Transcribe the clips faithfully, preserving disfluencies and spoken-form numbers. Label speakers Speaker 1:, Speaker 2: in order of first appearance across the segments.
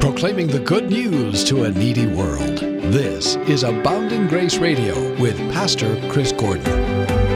Speaker 1: proclaiming the good news to a needy world. This is Abounding Grace Radio with Pastor Chris Gordon.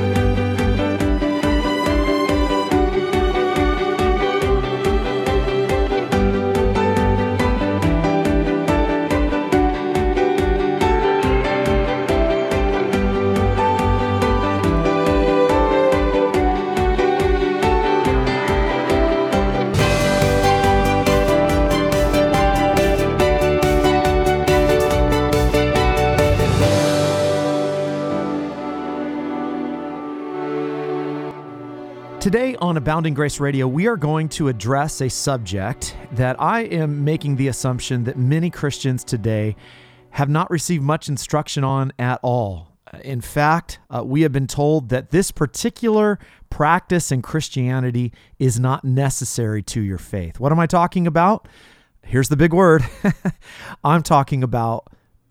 Speaker 2: Today on Abounding Grace Radio, we are going to address a subject that I am making the assumption that many Christians today have not received much instruction on at all. In fact, uh, we have been told that this particular practice in Christianity is not necessary to your faith. What am I talking about? Here's the big word. I'm talking about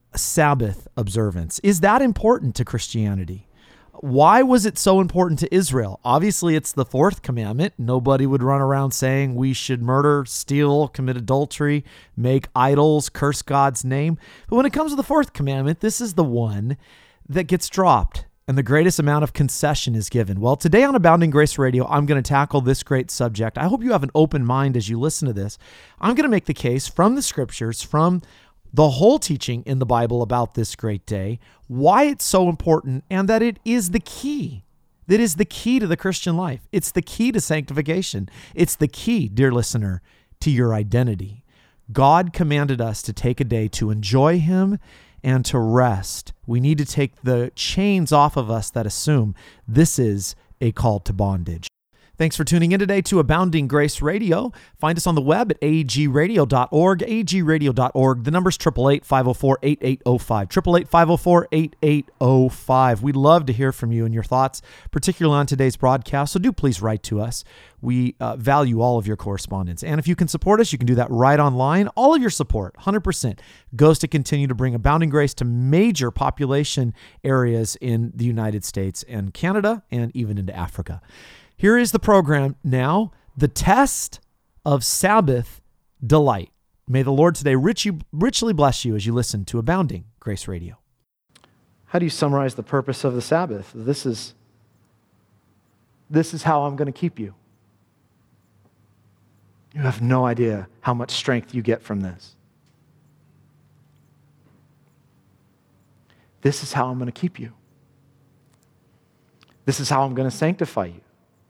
Speaker 2: Sabbath observance. Is that important to Christianity? Why was it so important to Israel? Obviously, it's the fourth commandment. Nobody would run around saying we should murder, steal, commit adultery, make idols, curse God's name. But when it comes to the fourth commandment, this is the one that gets dropped and the greatest amount of concession is given. Well, today on Abounding Grace Radio, I'm going to tackle this great subject. I hope you have an open mind as you listen to this. I'm going to make the case from the scriptures, from the whole teaching in the Bible about this great day, why it's so important, and that it is the key. That is the key to the Christian life. It's the key to sanctification. It's the key, dear listener, to your identity. God commanded us to take a day to enjoy Him and to rest. We need to take the chains off of us that assume this is a call to bondage. Thanks for tuning in today to Abounding Grace Radio. Find us on the web at a g radio dot org, a g radio dot org. The number's eight eight eight, five oh four, eight eight oh five, eight eight eight, five oh four, eight eight oh five. We'd love to hear from you and your thoughts, particularly on today's broadcast, so do please write to us. We uh, value all of your correspondence. And if you can support us, you can do that right online. All of your support, one hundred percent, goes to continue to bring Abounding Grace to major population areas in the United States and Canada and even into Africa. Here is the program now, the test of Sabbath delight. May the Lord today richly, richly bless you as you listen to Abounding Grace Radio. How do you summarize the purpose of the Sabbath? This is, this is how I'm going to keep you. You have no idea how much strength you get from this. This is how I'm going to keep you. This is how I'm going to sanctify you.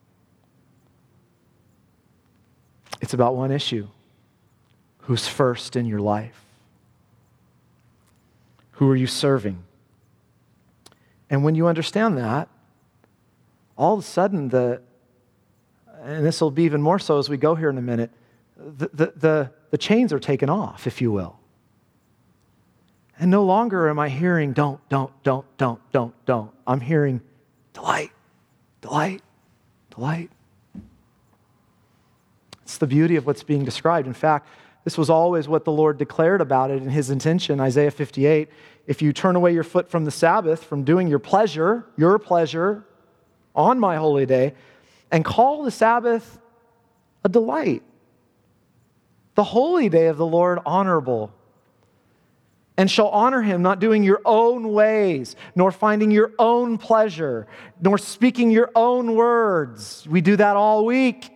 Speaker 2: It's about one issue. Who's first in your life? Who are you serving? And when you understand that, all of a sudden, the, and this will be even more so as we go here in a minute, the, the, the, the chains are taken off, if you will. And no longer am I hearing, don't, don't, don't, don't, don't, don't. I'm hearing, delight, delight, delight. It's the beauty of what's being described. In fact, this was always what the Lord declared about it in His intention, Isaiah fifty-eight. If you turn away your foot from the Sabbath, from doing your pleasure, your pleasure, on my holy day, and call the Sabbath a delight, the holy day of the Lord honorable, and shall honor Him, not doing your own ways, nor finding your own pleasure, nor speaking your own words. We do that all week.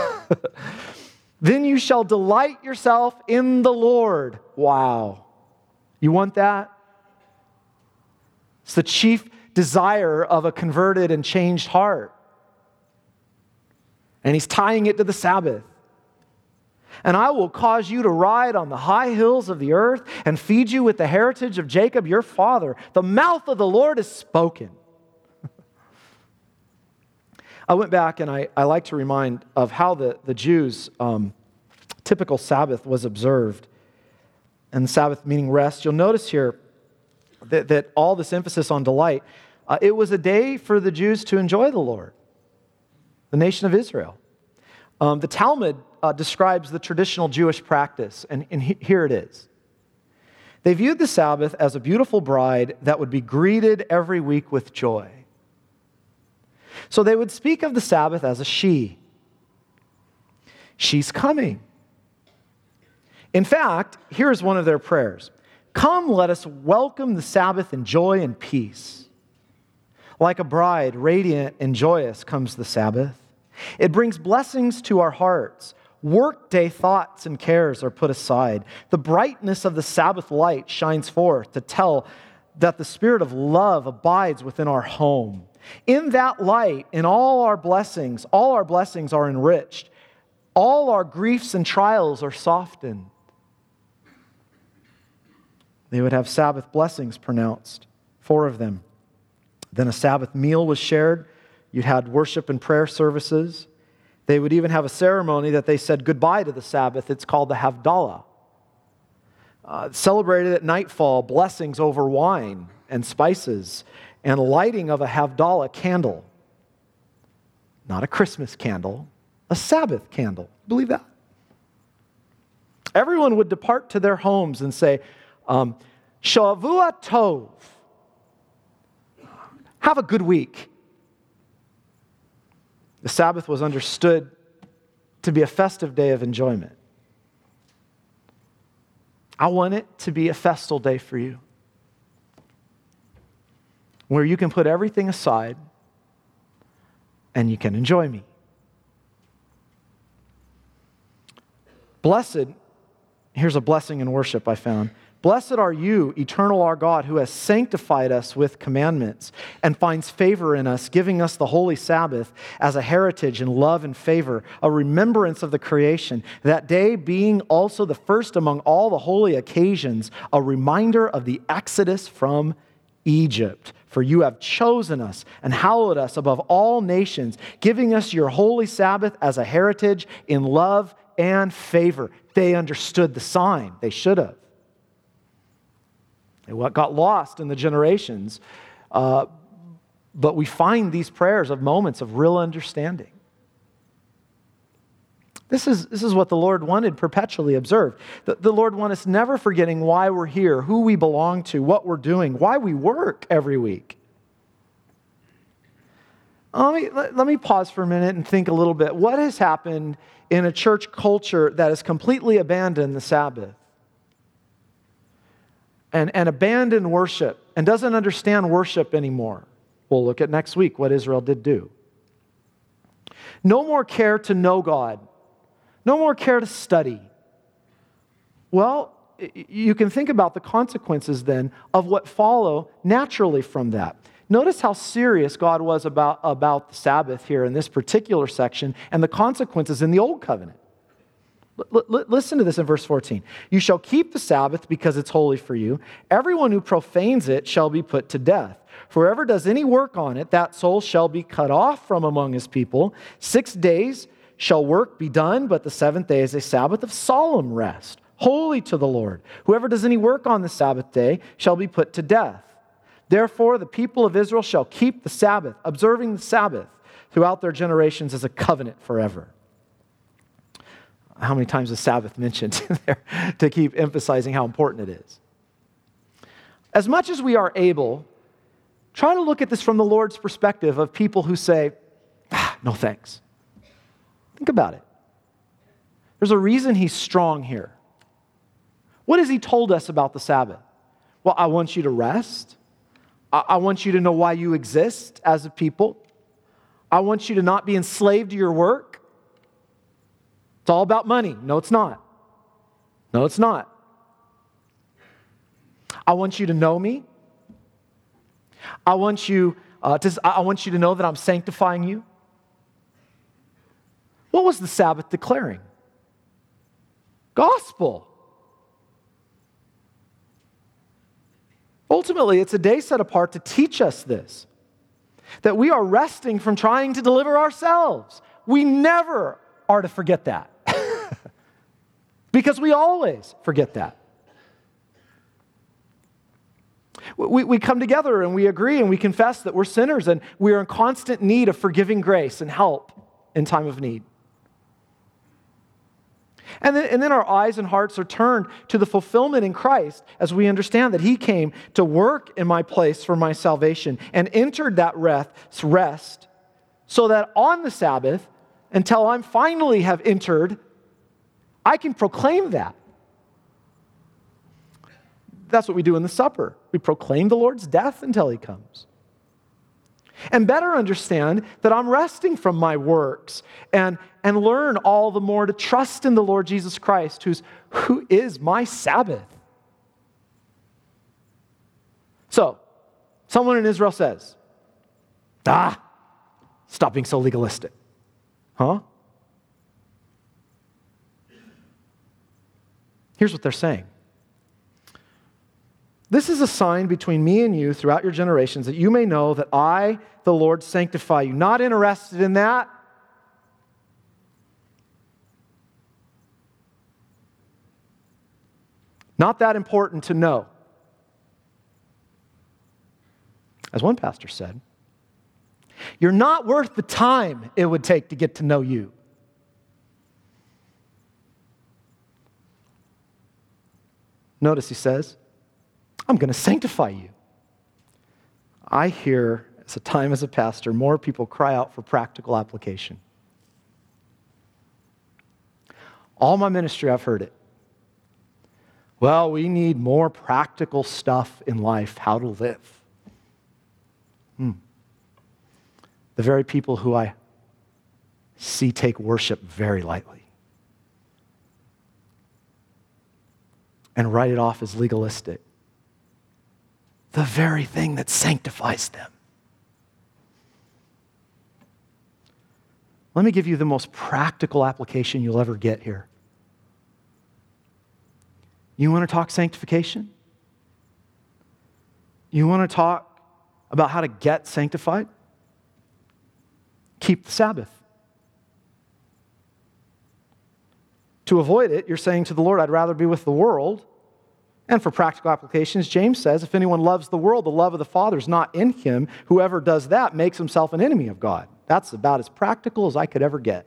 Speaker 2: Then you shall delight yourself in the Lord. Wow. You want that? It's the chief desire of a converted and changed heart. And He's tying it to the Sabbath. And I will cause you to ride on the high hills of the earth and feed you with the heritage of Jacob your father. The mouth of the Lord has spoken. I went back and I, I like to remind of how the, the Jews' um, typical Sabbath was observed. And Sabbath meaning rest. You'll notice here that, that all this emphasis on delight, uh, it was a day for the Jews to enjoy the Lord, the nation of Israel. Um, the Talmud uh, describes the traditional Jewish practice, and, and he, here it is. They viewed the Sabbath as a beautiful bride that would be greeted every week with joy. So they would speak of the Sabbath as a she. She's coming. In fact, here's one of their prayers. Come, let us welcome the Sabbath in joy and peace. Like a bride, radiant and joyous comes the Sabbath. It brings blessings to our hearts. Workday thoughts and cares are put aside. The brightness of the Sabbath light shines forth to tell that the spirit of love abides within our home. In that light, in all our blessings, all our blessings are enriched. All our griefs and trials are softened. They would have Sabbath blessings pronounced, four of them. Then a Sabbath meal was shared. You'd had worship and prayer services. They would even have a ceremony that they said goodbye to the Sabbath. It's called the Havdalah. Uh, celebrated at nightfall, blessings over wine and spices, and lighting of a Havdalah candle. Not a Christmas candle, a Sabbath candle. Believe that? Everyone would depart to their homes and say, um, Shavua Tov. Have a good week. The Sabbath was understood to be a festive day of enjoyment. I want it to be a festal day for you, where you can put everything aside and you can enjoy me. Blessed, here's a blessing in worship I found. Blessed are you, eternal our God, who has sanctified us with commandments and finds favor in us, giving us the holy Sabbath as a heritage in love and favor, a remembrance of the creation, that day being also the first among all the holy occasions, a reminder of the exodus from Egypt. For you have chosen us and hallowed us above all nations, giving us your holy Sabbath as a heritage in love and favor. They understood the sign. They should have. What got lost in the generations, uh, but we find these prayers of moments of real understanding. This is, this is what the Lord wanted perpetually observed. The, the Lord wants us never forgetting why we're here, who we belong to, what we're doing, why we work every week. Let me, let, let me pause for a minute and think a little bit. What has happened in a church culture that has completely abandoned the Sabbath? And, and abandon worship and doesn't understand worship anymore. We'll look at next week what Israel did do. No more care to know God. No more care to study. Well, you can think about the consequences then of what follow naturally from that. Notice how serious God was about, about the Sabbath here in this particular section and the consequences in the Old Covenant. L- l- listen to this in verse fourteen. You shall keep the Sabbath because it's holy for you. Everyone who profanes it shall be put to death. For whoever does any work on it, that soul shall be cut off from among his people. Six days shall work be done, but the seventh day is a Sabbath of solemn rest, holy to the Lord. Whoever does any work on the Sabbath day shall be put to death. Therefore, the people of Israel shall keep the Sabbath, observing the Sabbath throughout their generations as a covenant forever. How many times is Sabbath mentioned in there to keep emphasizing how important it is? As much as we are able, try to look at this from the Lord's perspective of people who say, ah, no thanks. Think about it. There's a reason he's strong here. What has he told us about the Sabbath? Well, I want you to rest. I, I want you to know why you exist as a people. I want you to not be enslaved to your work. It's all about money. No, it's not. No, it's not. I want you to know me. I want you uh, to, I want you to know that I'm sanctifying you. What was the Sabbath declaring? Gospel. Ultimately, it's a day set apart to teach us this, that we are resting from trying to deliver ourselves. We never are to forget that. Because we always forget that. We, we come together and we agree and we confess that we're sinners and we are in constant need of forgiving grace and help in time of need. And then, and then our eyes and hearts are turned to the fulfillment in Christ as we understand that He came to work in my place for my salvation and entered that rest so that on the Sabbath, until I finally have entered, I can proclaim that. That's what we do in the supper. We proclaim the Lord's death until he comes. And better understand that I'm resting from my works and, and learn all the more to trust in the Lord Jesus Christ, who's, who is my Sabbath. So, someone in Israel says, ah, stop being so legalistic. Huh? Here's what they're saying. This is a sign between me and you throughout your generations, that you may know that I, the Lord, sanctify you. Not interested in that. Not that important to know. As one pastor said, you're not worth the time it would take to get to know you. Notice he says, I'm going to sanctify you. I hear, as a time as a pastor, more people cry out for practical application. All my ministry, I've heard it. Well, we need more practical stuff in life, how to live. Hmm. The very people who I see take worship very lightly and write it off as legalistic. The very thing that sanctifies them. Let me give you the most practical application you'll ever get here. You want to talk sanctification? You want to talk about how to get sanctified? Keep the Sabbath. To avoid it, you're saying to the Lord, I'd rather be with the world. And for practical applications, James says, if anyone loves the world, the love of the Father is not in him. Whoever does that makes himself an enemy of God. That's about as practical as I could ever get.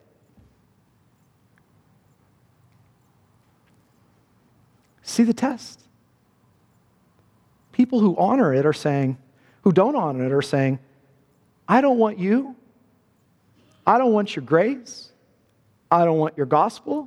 Speaker 2: See the test. People who honor it are saying, who don't honor it are saying, I don't want you. I don't want your grace. I don't want your gospel.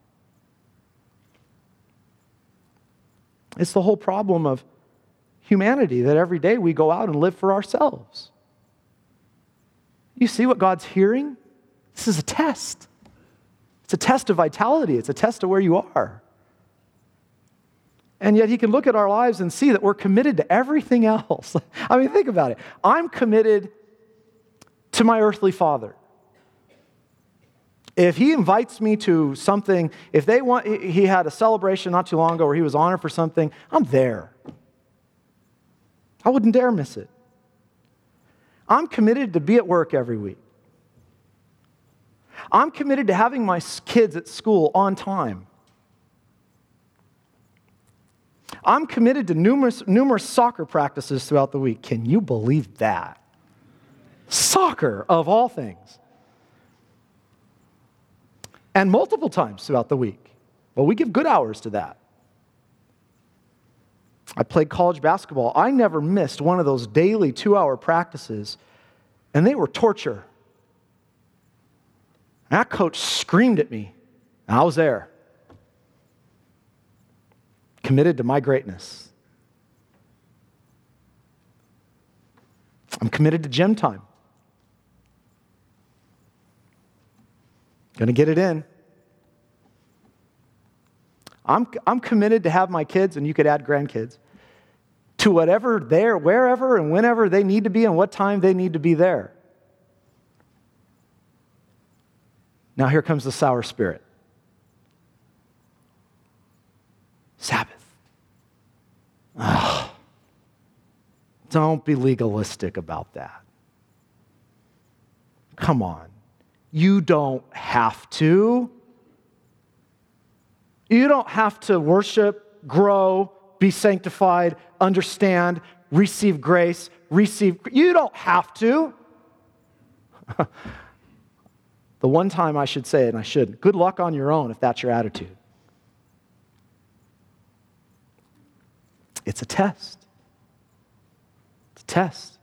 Speaker 2: It's the whole problem of humanity, that every day we go out and live for ourselves. You see what God's hearing? This is a test. It's a test of vitality. It's a test of where you are. And yet he can look at our lives and see that we're committed to everything else. I mean, think about it. I'm committed to my earthly father. If he invites me to something, if they want, he had a celebration not too long ago where he was honored for something, I'm there. I wouldn't dare miss it. I'm committed to be at work every week. I'm committed to having my kids at school on time. I'm committed to numerous, numerous soccer practices throughout the week. Can you believe that? Soccer, of all things. And multiple times throughout the week. Well, we give good hours to that. I played college basketball. I never missed one of those daily two-hour practices, and they were torture. That coach screamed at me, and I was there. Committed to my greatness. I'm committed to gym time. Going to get it in. I'm, I'm committed to have my kids, and you could add grandkids, to whatever there, wherever and whenever they need to be and what time they need to be there. Now here comes the sour spirit. Sabbath. Ugh. Don't be legalistic about that. Come on. You don't have to. You don't have to worship, grow, be sanctified, understand, receive grace, receive. You don't have to. The one time I should say it, and I shouldn't. Good luck on your own if that's your attitude. It's a test. It's a test.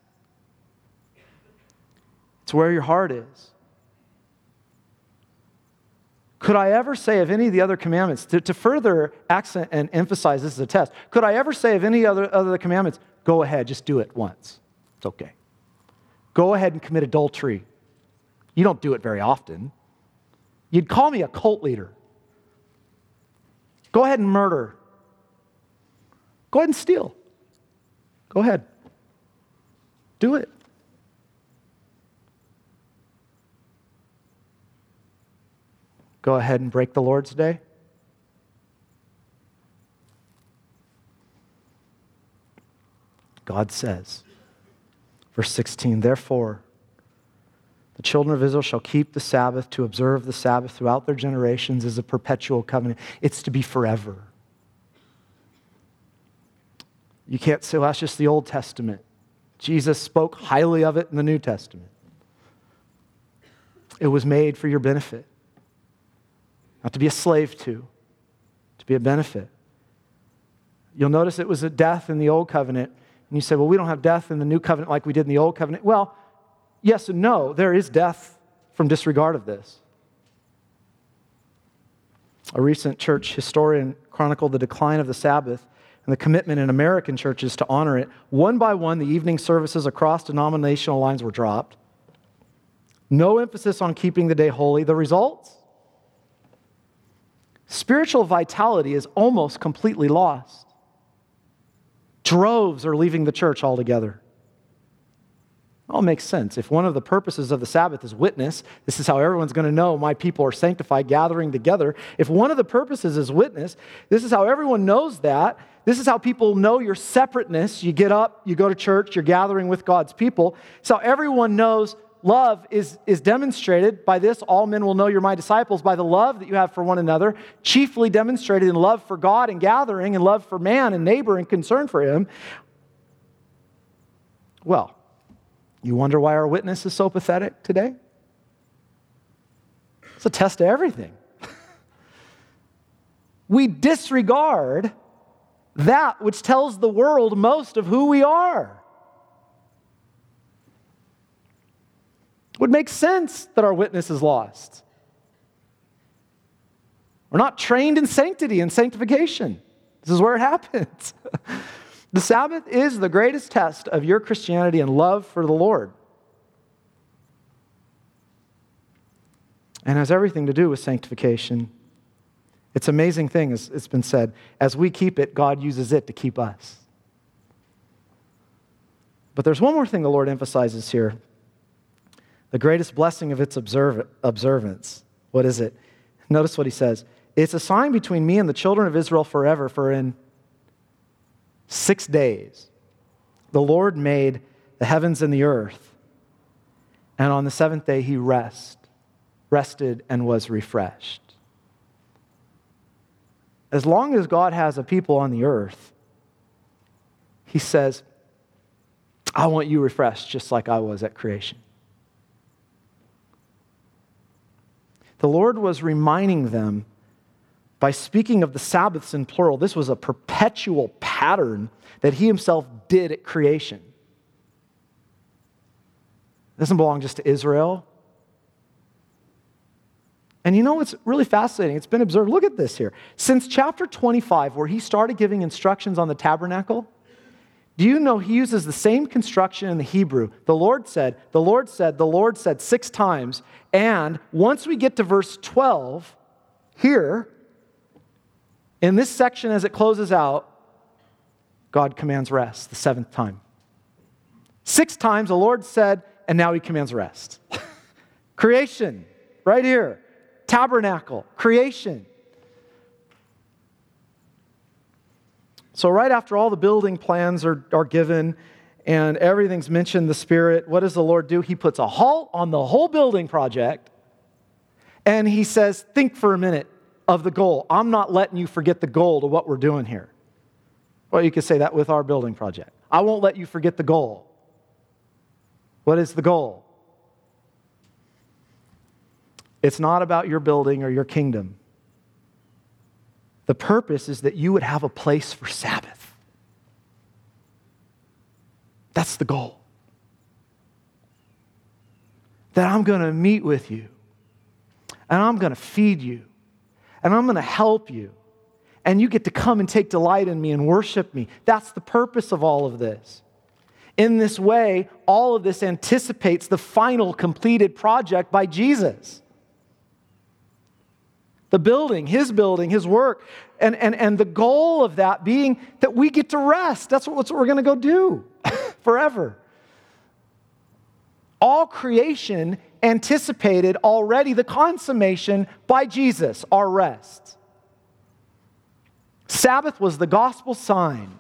Speaker 2: It's where your heart is.
Speaker 3: Could I ever say of any of the other commandments, to, to further accent and emphasize, this is a test, could I ever say of any other other commandments, go ahead, just do it once. It's okay. Go ahead and commit adultery. You don't do it very often. You'd call me a cult leader. Go ahead and murder. Go ahead and steal. Go ahead. Do it. Go ahead and break the Lord's Day. God says, verse sixteen, therefore, the children of Israel shall keep the Sabbath to observe the Sabbath throughout their generations as a perpetual covenant. It's to be forever. You can't say, well, that's just the Old Testament. Jesus spoke highly of it in the New Testament. It was made for your benefit. Not to be a slave to, to be a benefit. You'll notice it was a death in the Old Covenant. And you say, well, we don't have death in the New Covenant like we did in the Old Covenant. Well, yes and no. There is death from disregard of this. A recent church historian chronicled the decline of the Sabbath and the commitment in American churches to honor it. One by one, the evening services across denominational lines were dropped. No emphasis on keeping the day holy. The results? Spiritual vitality is almost completely lost. Droves are leaving the church altogether. It all makes sense. If one of the purposes of the Sabbath is witness, this is how everyone's going to know my people are sanctified, gathering together. If one of the purposes is witness, this is how everyone knows that. This is how people know your separateness. You get up, you go to church, you're gathering with God's people. So everyone knows love is, is demonstrated by this. All men will know you're my disciples by the love that you have for one another, chiefly demonstrated in love for God and gathering and love for man and neighbor and concern for him. Well, you wonder why our witness is so pathetic today? It's a test of everything. We disregard that which tells the world most of who we are. It would make sense that our witness is lost. We're not trained in sanctity and sanctification. This is where it happens. The Sabbath is the greatest test of your Christianity and love for the Lord. And has everything to do with sanctification. It's an amazing thing, as it's been said. As we keep it, God uses it to keep us. But there's one more thing the Lord emphasizes here. The greatest blessing of its observ- observance. What is it? Notice what he says. It's a sign between me and the children of Israel forever, for in six days the Lord made the heavens and the earth, and on the seventh day he rest, rested and was refreshed. As long as God has a people on the earth, he says, I want you refreshed just like I was at creation. The Lord was reminding them by speaking of the Sabbaths in plural. This was a perpetual pattern that he himself did at creation. It doesn't belong just to Israel. And you know what's really fascinating? It's been observed. Look at this here. Since chapter twenty-five, where he started giving instructions on the tabernacle, do you know he uses the same construction in the Hebrew? The Lord said, the Lord said, the Lord said six times. And once we get to verse twelve, here, in this section as it closes out, God commands rest the seventh time. Six times the Lord said, and now he commands rest. Creation, right here. Tabernacle, creation. So right after all the building plans are, are given and everything's mentioned the Spirit, what does the Lord do? He puts a halt on the whole building project and he says, think for a minute of the goal. I'm not letting you forget the goal to what we're doing here. Well, you could say that with our building project. I won't let you forget the goal. What is the goal? It's not about your building or your kingdom. The purpose is that you would have a place for Sabbath. That's the goal. That I'm going to meet with you, and I'm going to feed you, and I'm going to help you. And you get to come and take delight in me and worship me. That's the purpose of all of this. In this way, all of this anticipates the final completed project by Jesus. The building, his building, his work, and, and, and the goal of that being that we get to rest. That's what, that's what we're going to go do forever. All creation anticipated already the consummation by Jesus, our rest. Sabbath was the gospel sign.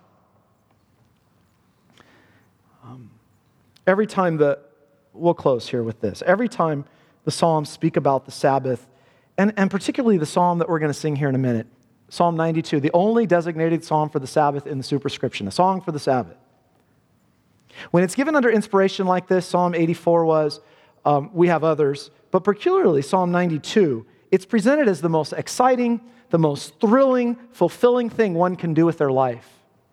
Speaker 3: Um, every time the, we'll close here with this. Every time the Psalms speak about the Sabbath, and, and particularly the psalm that we're going to sing here in a minute, Psalm ninety-two, the only designated psalm for the Sabbath in the superscription, a song for the Sabbath. When it's given under inspiration like this, Psalm eighty-four was, um, we have others, but peculiarly Psalm ninety-two, it's presented as the most exciting, the most thrilling, fulfilling thing one can do with their life.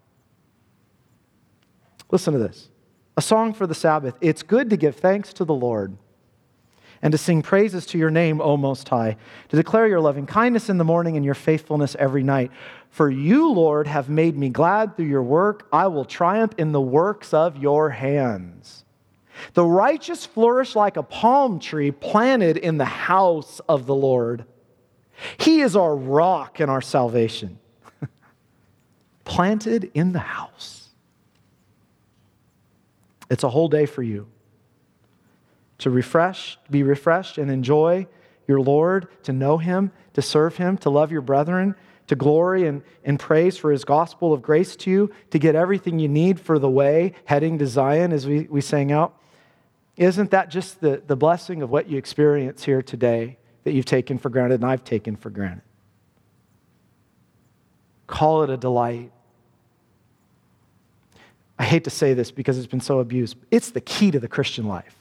Speaker 3: Listen to this. A song for the Sabbath. It's good to give thanks to the Lord and to sing praises to your name, O Most High, to declare your loving kindness in the morning and your faithfulness every night. For you, Lord, have made me glad through your work. I will triumph in the works of your hands. The righteous flourish like a palm tree planted in the house of the Lord. He is our rock and our salvation. Planted in the house. It's a whole day for you to refresh, be refreshed and enjoy your Lord, to know Him, to serve Him, to love your brethren, to glory and, and praise for His gospel of grace to you, to get everything you need for the way heading to Zion as we, we sang out. Isn't that just the, the blessing of what you experience here today that you've taken for granted and I've taken for granted? Call it a delight. I hate to say this because it's been so abused. It's the key to the Christian life.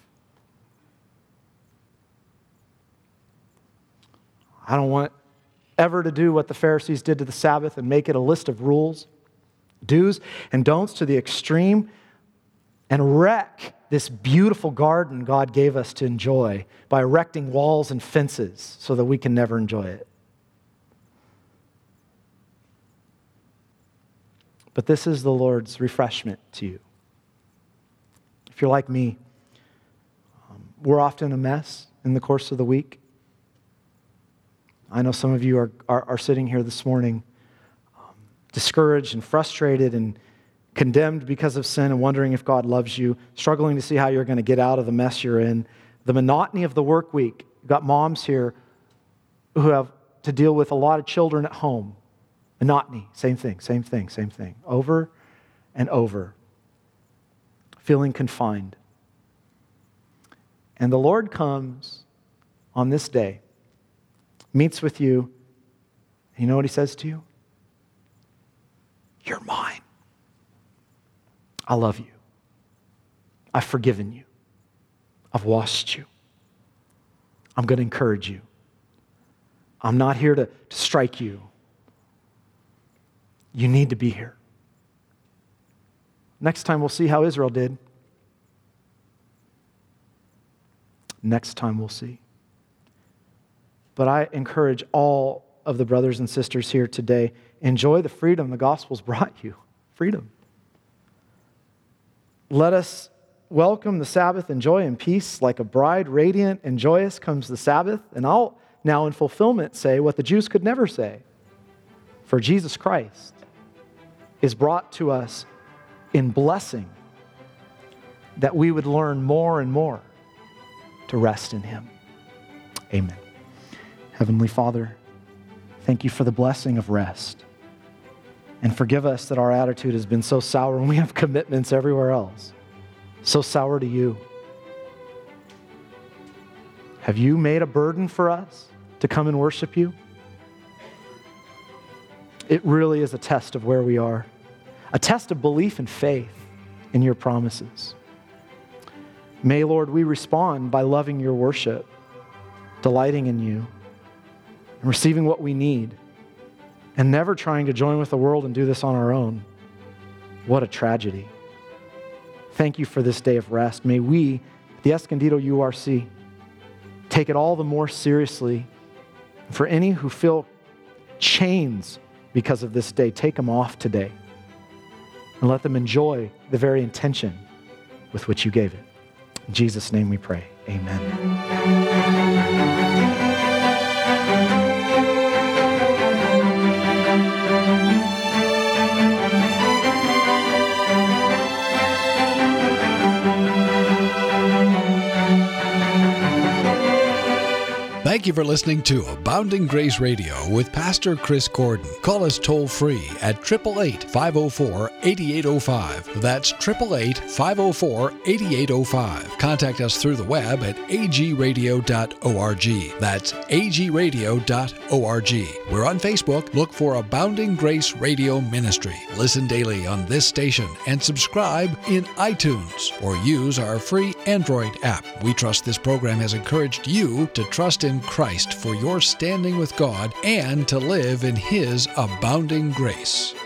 Speaker 3: I don't want ever to do what the Pharisees did to the Sabbath and make it a list of rules, do's and don'ts to the extreme and wreck this beautiful garden God gave us to enjoy by erecting walls and fences so that we can never enjoy it. But this is the Lord's refreshment to you. If you're like me, um, we're often a mess in the course of the week. I know some of you are, are, are sitting here this morning um, discouraged and frustrated and condemned because of sin and wondering if God loves you, struggling to see how you're going to get out of the mess you're in. The monotony of the work week. You've got moms here who have to deal with a lot of children at home. Monotony, same thing, same thing, same thing. Over and over. Feeling confined. And the Lord comes on this day, meets with you, and you know what He says to you? You're mine. I love you. I've forgiven you. I've washed you. I'm going to encourage you. I'm not here to, to strike you. You need to be here. Next time we'll see how Israel did. Next time we'll see. But I encourage all of the brothers and sisters here today, enjoy the freedom the gospel's brought you. Freedom. Let us welcome the Sabbath in joy and peace. Like a bride radiant and joyous comes the Sabbath. And I'll now in fulfillment say what the Jews could never say. For Jesus Christ is brought to us in blessing, that we would learn more and more to rest in Him. Amen. Heavenly Father, thank you for the blessing of rest. And forgive us that our attitude has been so sour and we have commitments everywhere else. So sour to you. Have you made a burden for us to come and worship you? It really is a test of where we are. A test of belief and faith in your promises. May, Lord, we respond by loving your worship, delighting in you, and receiving what we need, and never trying to join with the world and do this on our own. What a tragedy. Thank you for this day of rest. May we, the Escondido U R C, take it all the more seriously. For any who feel chains because of this day, take them off today. And let them enjoy the very intention with which you gave it. In Jesus' name we pray. Amen.
Speaker 1: Thank you for listening to Abounding Grace Radio with Pastor Chris Gordon. Call us toll-free at eight eight eight, five oh four, eight eight oh five. That's eight eight eight, five oh four, eight eight oh five. Contact us through the web at a g radio dot org. That's a g radio dot org. We're on Facebook. Look for Abounding Grace Radio Ministry. Listen daily on this station and subscribe in iTunes or use our free Android app. We trust this program has encouraged you to trust in Christ for your standing with God and to live in His abounding grace.